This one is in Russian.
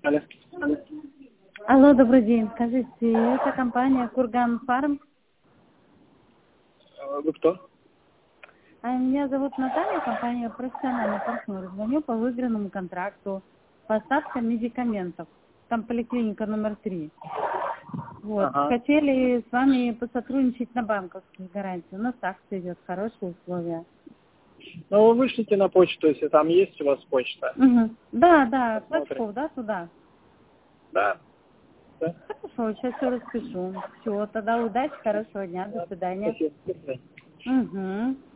Алло. Алло, добрый день. Скажите, это компания Курган Фарм? Вы кто? Меня зовут Наталья, компания «Профессиональный партнер». Звоню по выигранному контракту поставка медикаментов. Там поликлиника номер 3. Вот. Ага. Хотели с вами посотрудничать на банковских гарантиях. У нас акция идет, хорошие условия. Ну, вы вышлите на почту, если там есть у вас почта. Угу. Да, Посмотрим. Клочков, да, туда. Да. Да. Хорошо, сейчас все распишу. Все, тогда удачи, хорошего дня, до свидания. Спасибо. До свидания. Угу.